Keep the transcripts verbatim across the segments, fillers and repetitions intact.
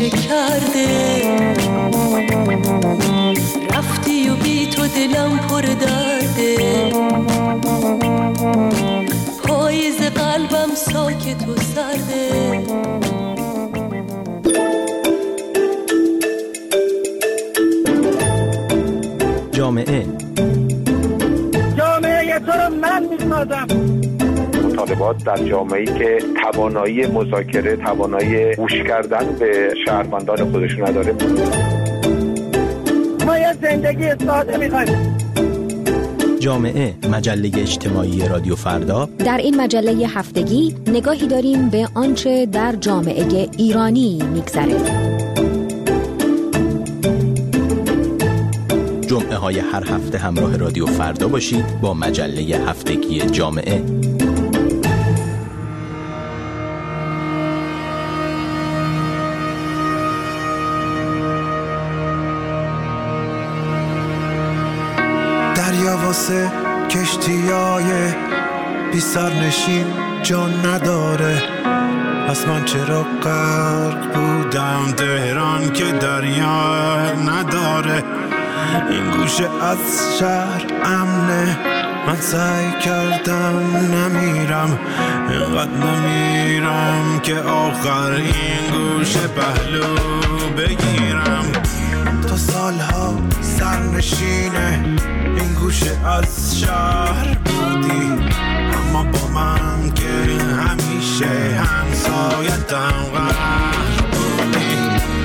گوشه کرده، رفتی و بی تو دلم پر درده، پاییز قلبم ساکت و سرده. جامعه جامعه تو رو من میسازم. مطالبات در جامعه‌ای که توانایی مذاکره، توانایی گوش کردن به شهروندان خودش نداره. ما یه زندگی ساده می‌خوایم. جامعه، مجله اجتماعی رادیو فردا. در این مجله هفتگی نگاهی داریم به آنچه در جامعه ایرانی می‌گذره. جمعه های هر هفته همراه رادیو فردا باشید با مجله هفتگی جامعه. دریا واسه کشتیای بی سرنشین جان نداره، پس من چرا غرق بودم تهران که دریا نداره. این گوشه از شهر امنه، من سعی کردم نمیرم، اینقدر نمیرم که آخر این گوشه پهلو بگیرم. تا سالها سرنشینه این گوشه از شهر بودی، اما با من که همیشه همسایتم غرق بودی.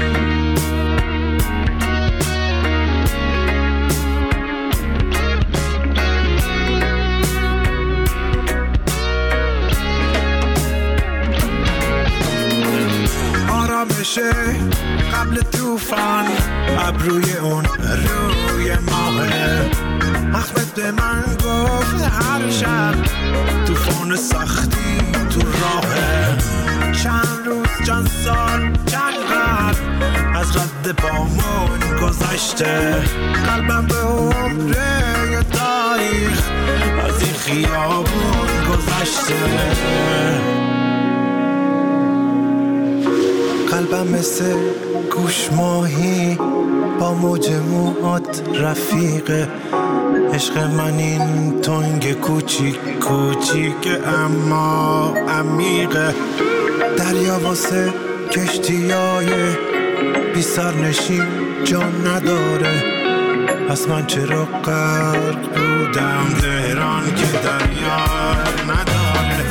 آرامشه قبل طوفان، ابروی اون روی ماهه. احمد من گفت هر شب طوفان سختی تو راهه. چند روز چند سال چند قرن از رد پامون گذشته، قلبم به عمره تاریخ از این خیابون گذشته. قلبم مثل گوش ماهی با موج موهات رفیقه. عشق من این تنگ کوچیک کوچیک اما عمیقه. دریا واسه کشتیای بی سرنشین جان نداره، پس من چرا غرق بودم تهران که دریا نداره.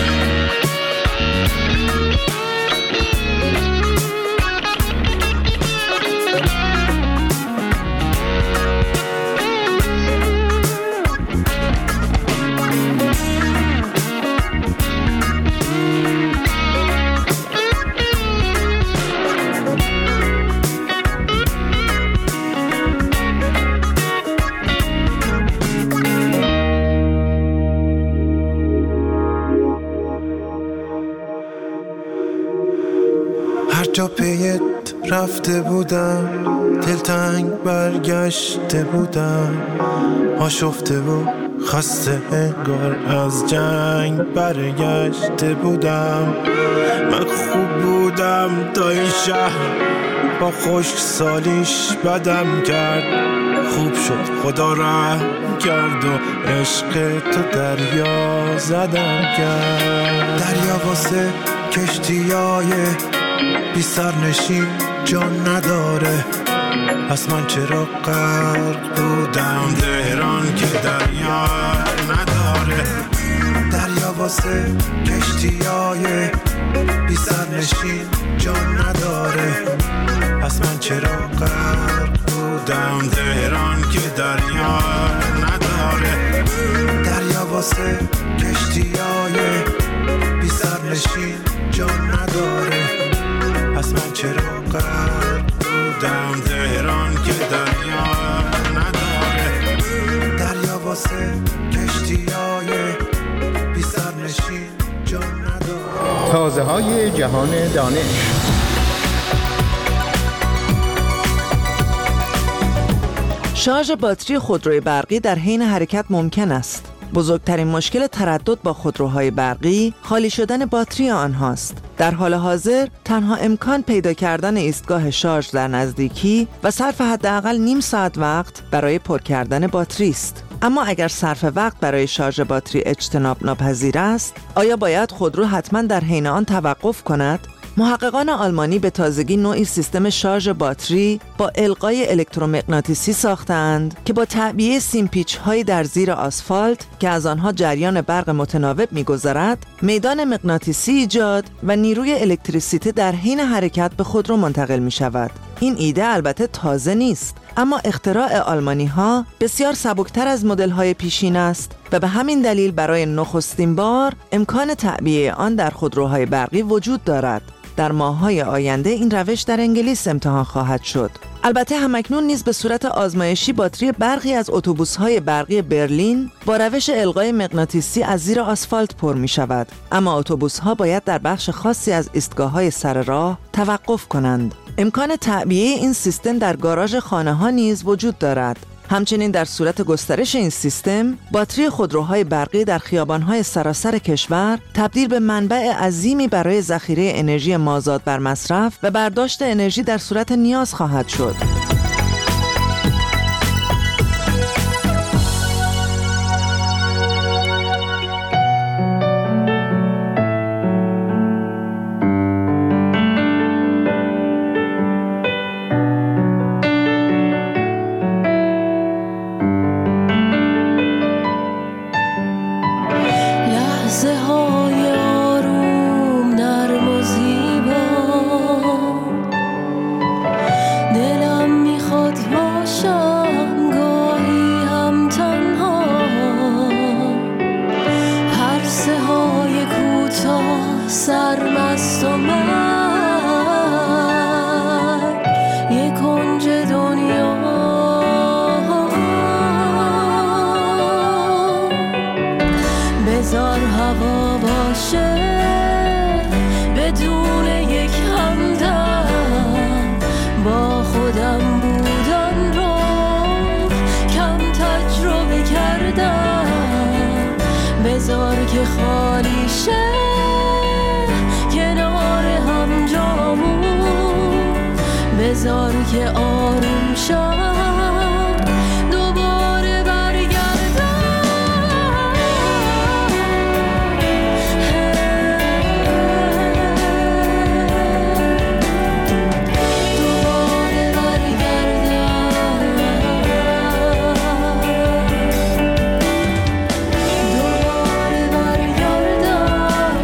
جا پیت رفته بودم، دلتنگ برگشته بودم، آشفته و خسته انگار از جنگ برگشته بودم. من خوب بودم تا این شهر با خشک سالیش بدم کرد. خوب شد خدا رحم کرد و عشق تو دریا زدم کرد. دریا واسه کشتیای بی سرنشین جان نداره، پس من چرا غرق بودم تهران که دریا نداره. دریا واسه کشتیای بی سرنشین جان نداره، پس من چرا غرق بودم تهران که دریا نداره. دریا واسه کشتیای بی سرنشین جان نداره، پس من چرا غرق بودم تهران که دریا نداره. دریا واسه کشتیای بی سرنشین جان نداره. تازه های جهان دانش. شارژ باتری خودروی برقی در حین حرکت ممکن است. بزرگترین مشکل تردد با خودروهای برقی خالی شدن باتری آنهاست. در حال حاضر تنها امکان پیدا کردن ایستگاه شارژ در نزدیکی و صرف حداقل نیم ساعت وقت برای پر کردن باتری است. اما اگر صرف وقت برای شارژ باتری اجتناب ناپذیر است، آیا باید خودرو حتما در حین آن توقف کند؟ محققان آلمانی به تازگی نوعی سیستم شارژ باتری با القای الکترومغناطیسی ساختند که با تعبیه سیمپیچ‌هایی در زیر آسفالت که از آنها جریان برق متناوب می‌گذرد، میدان مغناطیسی ایجاد و نیروی الکتریسیته در حین حرکت به خودرو منتقل می‌شود. این ایده البته تازه نیست، اما اختراع آلمانی‌ها بسیار سبکتر از مدل‌های پیشین است و به همین دلیل برای نخستین بار امکان تعبیه آن در خودروهای برقی وجود دارد. در ماه‌های آینده این روش در انگلیس امتحان خواهد شد. البته همکنون نیز به صورت آزمایشی باتری برقی از اتوبوس‌های برقی برلین با روش القای مغناطیسی از زیر آسفالت پر می‌شود، اما اتوبوس‌ها باید در بخش خاصی از ایستگاه‌های سر راه توقف کنند. امکان تعبیه این سیستم در گاراژ خانه‌ها نیز وجود دارد. همچنین در صورت گسترش این سیستم، باتری خودروهای برقی در خیابان‌های سراسر کشور تبدیل به منبع عظیمی برای ذخیره انرژی مازاد بر مصرف و برداشت انرژی در صورت نیاز خواهد شد. سرمست و من یک کنج دنیا بذار هوا باشه بدون یک همدم با خودم بودن رو کم تجربه کردم بذار که خالی شه بذار که آروم شم دوباره برگردم دوباره برگردم دوباره برگردم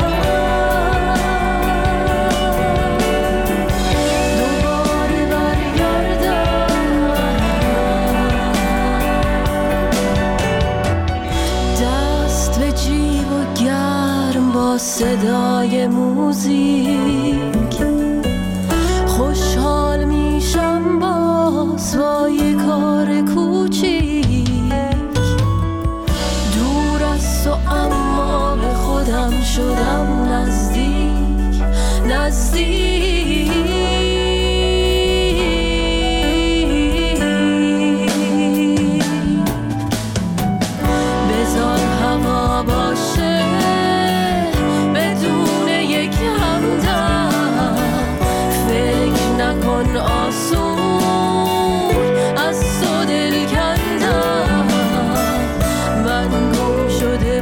صدای موزیک خوشحال میشم باز با یه کار کوچیک دور است و اما به خودم شدم نزدیک نزدیک بذار هوا باشه نکن آسون از تو دل کندم من گم شده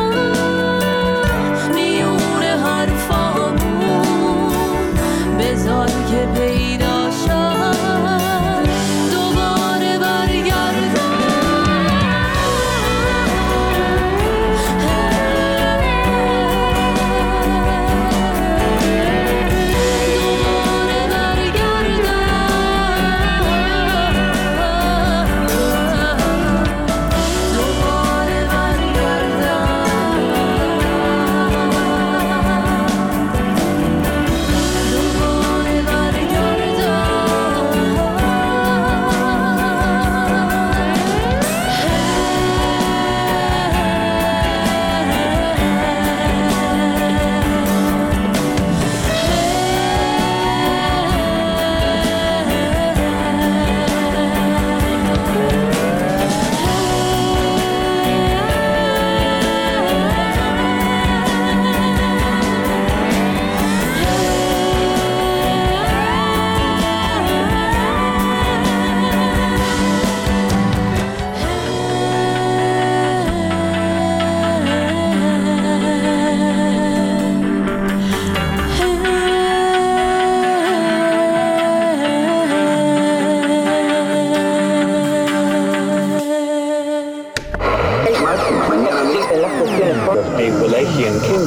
بودم میون حرفامون بذار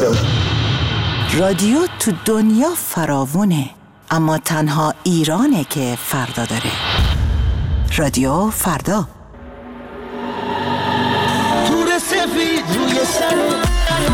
رادیو. رادیو تو دنیا فراوونه، اما تنها ایرانه که فردا داره. رادیو فردا. تور سفید روی سر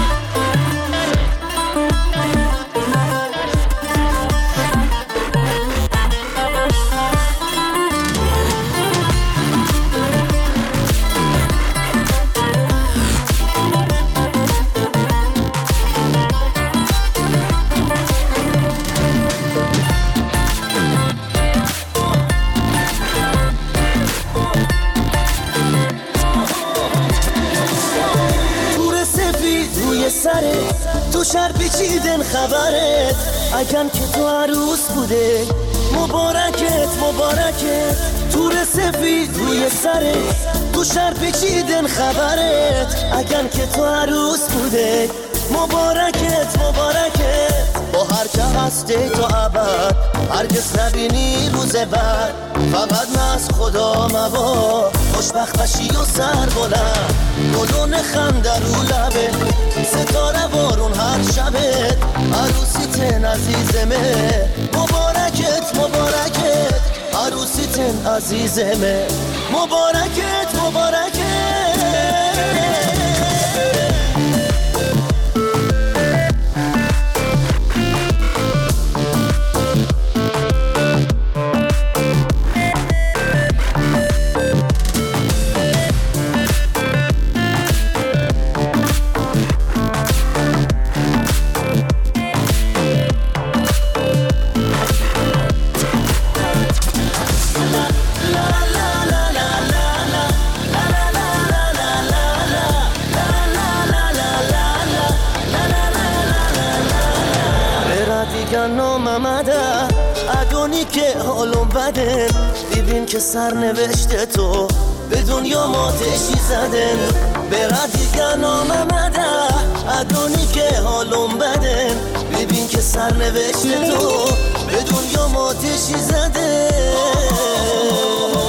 سره تو شهر پیچیدن خبرت اگم که تو عروس بوده مبارکت مبارکت تور سفید روی سره تو شهر پیچیدن خبرت اگم که تو عروس بوده مبارکت مبارکت با هر که هسته تو ابد هرگز نبینی روز بعد فقط من از خدا مبا خوشبخت بشی و سر بلند گلون خنده رو لبه ستاره بارون هر شبه عروسیتن عزیزمه مبارکت مبارکت عروسیتن عزیزمه مبارکت مبارکت ادونی که حالم بده ببین که سر نوشته تو به دنیا ماتشی زدن برا دیگه ناممده ادونی که حالم بده ببین که سر نوشته تو به دنیا ماتشی زدن